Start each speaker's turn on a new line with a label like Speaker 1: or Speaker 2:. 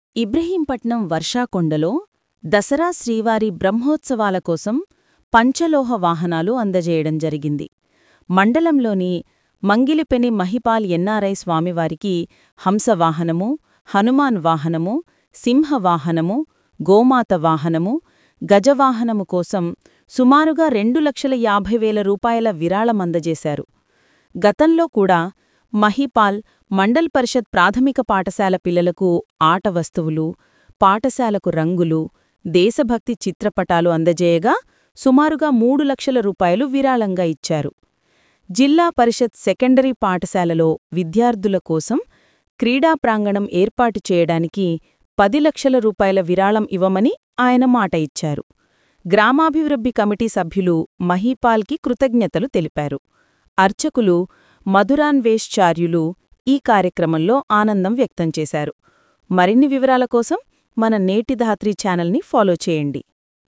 Speaker 1: ఇబ్రహీంపట్నం వర్షాకొండలో దసరా శ్రీవారి బ్రహ్మోత్సవాల కోసం పంచలోహ వాహనాలు అందజేయడం జరిగింది. మండలంలోని మంగిలిపెని మహిపాల్ ఎన్ఆర్ఐ స్వామివారికి హంసవాహనము, హనుమాన్ వాహనము, సింహవాహనము, గోమాత వాహనము, గజవాహనము కోసం సుమారుగా 2,50,000 రూపాయల విరాళమందజేశారు. గతంలో కూడా మహిపాల్ మండల్ పరిషత్ ప్రాథమిక పాఠశాల పిల్లలకు ఆట వస్తువులు, పాఠశాలకు రంగులు, దేశభక్తి చిత్రపటాలు అందజేయగా సుమారుగా 3 లక్షల రూపాయలు విరాళంగా ఇచ్చారు. జిల్లా పరిషత్ సెకండరీ పాఠశాలలో విద్యార్థుల కోసం క్రీడా ప్రాంగణం ఏర్పాటు చేయడానికి 10 లక్షల రూపాయల విరాళం ఇవ్వమని ఆయన మాట ఇచ్చారు. గ్రామాభివృద్ధి కమిటీ సభ్యులు మహిపాల్కి కృతజ్ఞతలు తెలిపారు. అర్చకులు మధురాన్వేశ్చార్యులు ఈ కార్యక్రమంలో ఆనందం వ్యక్తం చేశారు. మరిన్ని వివరాల కోసం మన నేటి ధాత్రి ఛానల్ని ఫాలో చేయండి.